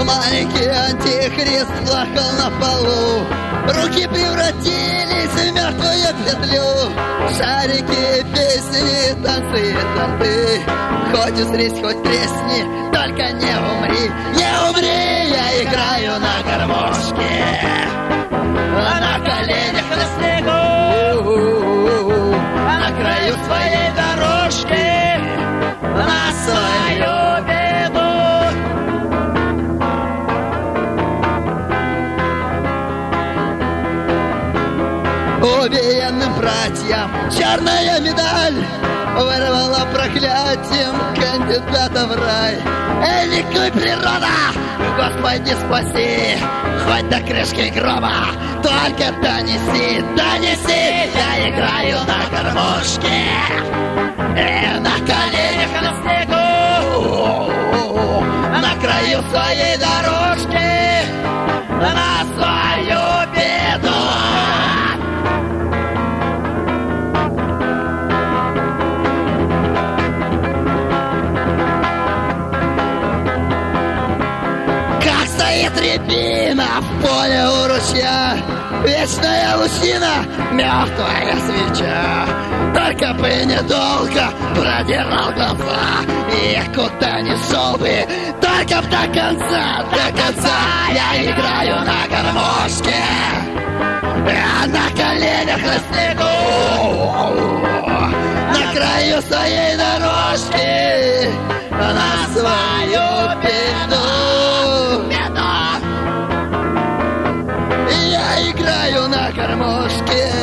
Маленький антихрист плакал на полу, руки превратились в мертвую петлю. Шарики, песни, танцы, танцы, хоть узрись, хоть тресни, только не умри, не умри. Я играю на гармошке, на коленях на снегу, на краю своей дорожки, на свою беду. Убиенным братьям черная медаль вырвала проклятием кандидата в рай. Эй, ликуй, природа, Господи, спаси, хоть до крышки гроба, только донеси, донеси. Я играю на гармошке и на коленях на снегу, на краю своей дорожки, на свою беду. Рябина в поле у ручья, вечная лучина, мертвая свеча. Только бы недолго продирал глаза, и куда ни шел бы, только б до конца, до конца. Я играю на гармошке, я на коленях на снегу, на краю своей дорожки, на свою беду. Я играю на гармошке.